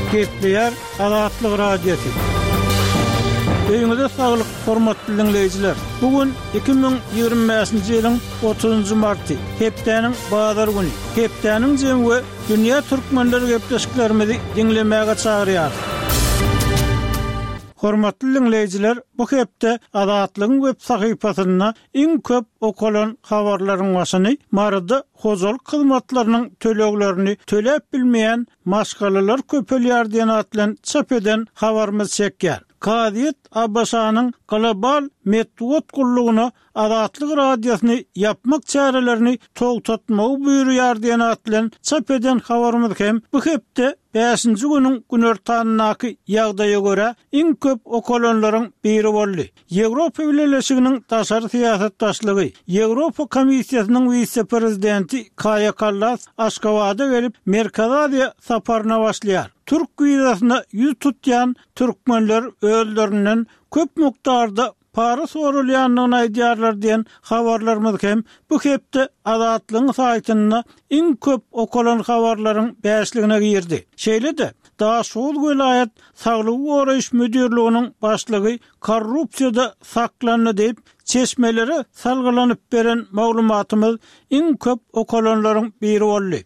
Kepler Azatlyk Radiosu. Öýüňizde saglyk, hormatly dinleýijiler. Bugün 2025-nji ýylyň 30-njy marty, hepdeniň bazar güni. Hepdeniň jemgy dünýä türkmenleri gepleşiklerimizi dinlemäge çagyrýar. Hormatly dinleýijiler, bu hepde Azatlygyň web sahypasyna iň köp okulan habarlaryň başyny marada hozal hyzmatlarynyň töleglerini töläp bilmeýän maşgalalar köpelýär diýen atlan çap eden habarymyz çekýär. Kadiyet Abbasanyň global metod gullugyna Azatlyk radiosyny yapmak çarelerini togtatmagy buyurýar diýen atlan çap eden habarymyz hem bu hepde 5-nji güniň günertanynaky ýagdaýa görä iň köp okulanlaryň biri boldy. Ýewropa Birleşiginiň taşary syýasatdaşlygy, Ýewropa Komissiýasynyň vice-prezidenti Kaja Kallas Aşgabatda gelip Merkez Aziýa saparyna başlaýar. Türk güýdasyna ýüz tutýan türkmenler öldürülen köp mukdarda para sorulýanlygyny aýdýarlar diýen habarlarymyz hem bu hepde Azatlygyň saýtyna iň köp okulan habarlaryň 5-ligine girdi. Şeýle-de Daşol vilayet Saglyk goraýyş müdirliginiň başlygy korrupsiýada saklandy diýip çeşmeleri salgylanyp beren maglumatymyz iň köp okulanlaryň biri boldy.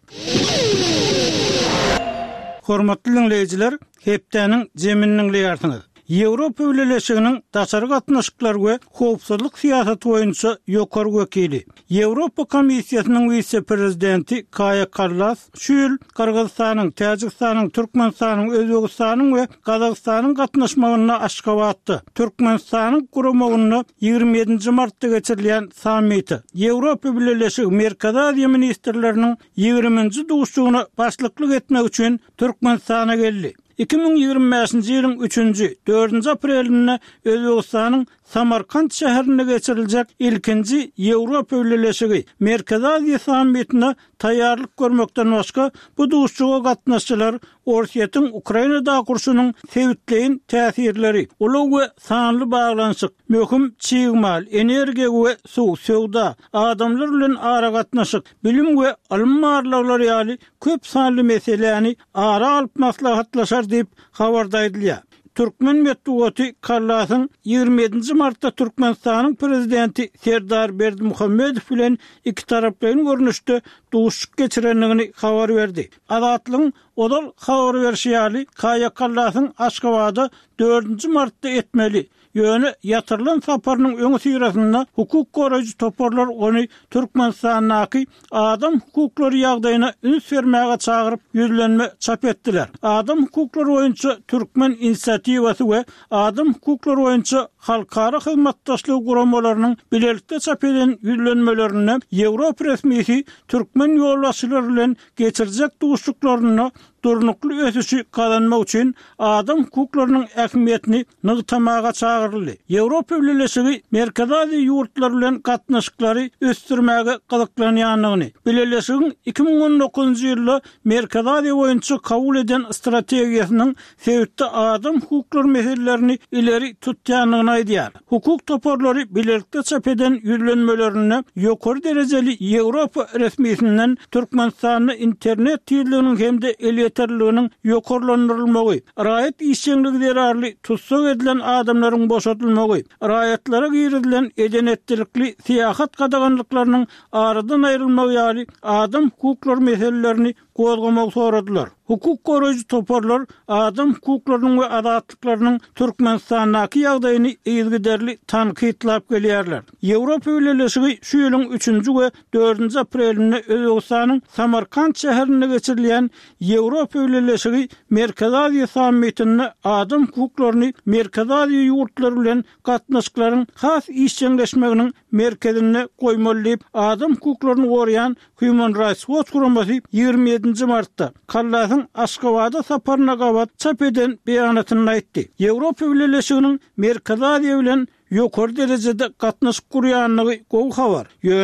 Hormatly dinleýijiler, hepdeniň jeminiň ýartyňyz. Ýewropa Birleşiginiň daşary gatnaşyklar we howpsuzlyk syýasaty boýunça ýokary wekili, Ýewropa Komissiýasynyň vice-prezidenti Kaja Kallas şu ýyl Kyrgyzstanyň, Täjikstanyň, Türkmenistanyň, Özbegistanyň we Gazagstanyň gatnaşmagyna Aşgabatda Türkmenistanyň guramagyna 27-nji martda geçirilýän sammiti, Ýewropa Birleşigi Merkez Aziýa ministrleriniň 20-nji duşugyna başlyklyk etmek üçin Türkmenistana geldi. 2025-nji ýylyň 3-nji 4-nji aprelinde Özbegistanyň Samarkand şäherine geçiriljek ilkinji Ýewropa Birleşigi Merkez Aziýa sammitine taýýarlyk görmekden başga bu duşuga gatnaşçylar Orsiýetiň Ukrainada kurşunyň sebitleýin täsirleri, uly we sanly baglanyşyk, möhüm çygymal, energiýa we suw, sowda, adamlar bilen ara gatnaşyk, bilim we alymlarlar ýaly köp sanly meselelerini ara alyp maslahatlaşar diýip habarda edilýär. Türkmen Metdugaty Kallasyň 27-nji martda Türkmenistanyň prezidenti Serdar Berdimuhammedow bilen iki taraplyň görnüşde duşuk geçirenligini habar berdi. Azatlygyň odal habar berýäli Kaja Kallasyň Aşgabatda 4-nji martda etmeli ýöne ýatyrylan saparynyň öňü syrasynda hukuk goraýjy toparlar ony Türkmenistanyň adam hukuklary ýagdaýyna üns bermäge çagyryp ýüzlenme çap etdiler. Adam hukuklary boýunça Türkmen inisiatiwasy we adam hukuklary boýunça halkara hyzmatdaşlyk guramalarynyň bilelikde çap eden ýüzlenmelerini Ýewropa resmiýeti Türkmen ýolbaşçylary bilen geçirijek duşuklaryny durnukly ösüşi kazanmak üçin adam hukuklarynyň ähmiýetini nygtamaga çagyryldy. Ýewropa Birleşigi Merkez Aziýa ýurtlary bilen gatnaşyklary ösdürmäge gyzyklanýanlygyny, Birleşigiň 2019-njy ýylda Merkez Aziýa boýunça kabul eden strategiýasynyň sebitde adam hukuklary meselelerini ileri tutýanlygyny aýdýar. Hukuk toparlary bilelikde çap eden ýüzlenmelerini ýokary derejeli Ýewropa resmiýetinden Türkmenistanyň internet ýylynyň hemde yeterliliginiň ýokarlandyrylmagy, raýat işçiligi derarly tutsak edilen adamlaryň boşatylmagy, raýatlara girilen edenetlikli syýasat gadaganlyklarynyň aradan aýrylmagy ýaly adam hukuklary meselelerini gozgamak soradylar. Hukuk goraýjy toparlar adam hukuklarynyň we azatlyklarynyň Türkmenistanyň ýagdaýyny ýygyderli tanqidlap gelýärler. Ýewropa Birleşigi şu ýylyň 3-nji we 4-nji aprelinde Özbegistanyň Samarkand şäherine geçirilýän Ýewropa Birleşigi Merkez Aziýa sammitine adam hukuklaryny Merkez Aziýa ýurtlary bilen gatnaşyklaryň has işçileşmeginiň merkezine goýmaly diýip adam hukuklaryny goraýan Human Rights Watch guramasy 27-nji martda Kallasyň Aşgabatda saparyna gabat çap eden beýanatyny aýtdy. Ýewropa Birleşiginiň Merkez Aziýa bilen ýokary derejede gatnaşyk gurýanlygy gowy habar. Ýöne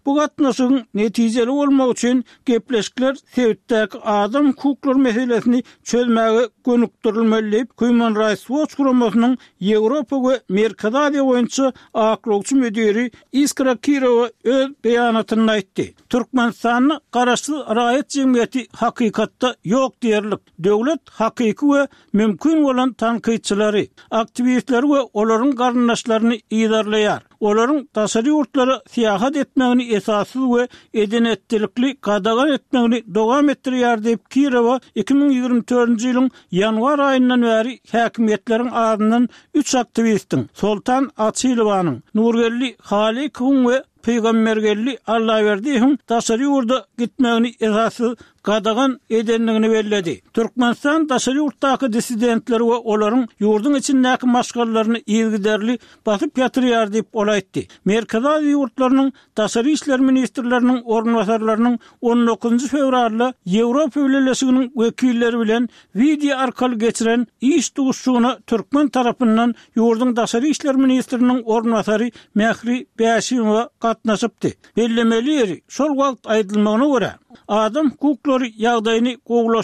Bu gatnaşygyň netijeli bolmagy üçin gepleşikler sebäpdäki adam hukuklary meselesini çözmäge gönükdirilmeli. Human Rights Watch guramasynyň Ýewropa we Merkez Aziýa boýunça aklawçy müdiri Iskra Kirova öz beýanatynda aýtdy. Türkmenistanyň garaşly raýat jemgyýeti hakykatda ýok diýerlik. Döwlet hakyky we mümkin bolan tanqidçilary, aktivistler we olaryň garyndaşlaryny iýdarlaýar. Olaryň taşary ýurtlary siýahat etmegini esassız we edenetlikli gadagan etmegini dowam etdirýär diýip Kirova 2024-nji ýylyň ýanwar aýyndan bäri häkimetleriň adyndan 3 aktivistiň Soltan Açylowanyň, Nurgelli Halikowyň we Peýgambergelli Allahyberdiýewiň taşary ýurda gitmegini esassız gadagan edenligini belledi. Türkmenistan taşary ýurtdaky dissidentleri we olaryň ýurdun içindäki maşgalaryny ýergiderli basyp ýatyrýar diýip olaýtdy. Merkez Aziýa ýurtlarynyň taşary işler ministrleriniň ornwasarlarynyň 19 fevralda Ýewropa Birleşiginiň wekilleri bilen video arkaly geçiren iş duguşçugyna Türkmen tarapyndan ýurdun taşary işler ministriniň ornwasary Mehri Bäşimowa gatnaşypdy. Bellemeli ýeri şol wagt aýdylmagyna görä adam hukuklary ýagdaýyny gowlaş